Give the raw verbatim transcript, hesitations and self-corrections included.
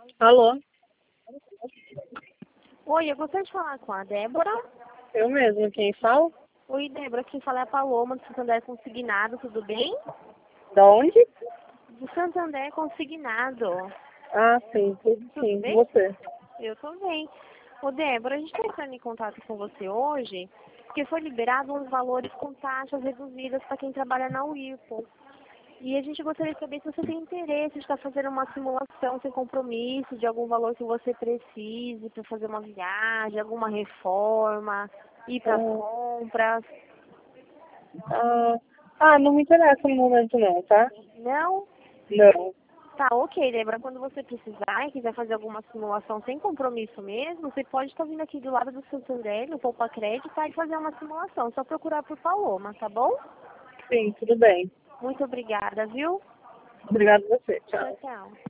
Alô? Oi, eu gostaria de falar com a Débora. Eu mesma, quem fala? Oi, Débora, quem fala é a Paloma, do Santander Consignado, tudo bem? Da onde? Do Santander Consignado, Ah, sim, tudo tudo sim. bem? Você? Eu tô bem. Ô, Débora, a gente está entrando em contato com você hoje, porque foi liberado uns valores com taxas reduzidas para quem trabalha na Whirlpool. E a gente gostaria de saber se você tem interesse de estar fazendo uma simulação sem compromisso de algum valor que você precise para fazer uma viagem, alguma reforma, ir para Ah, compras. ah, ah, não me interessa no momento não, tá? Não? Não. Tá, ok, Débora. Quando você precisar e quiser fazer alguma simulação sem compromisso mesmo, você pode estar vindo aqui do lado do Santander, no Poupa Crédito, tá, e fazer uma simulação. Só procurar por Paloma, tá bom? Sim, tudo bem. Muito obrigada, viu? Obrigado a você. Tchau. Tchau, tchau.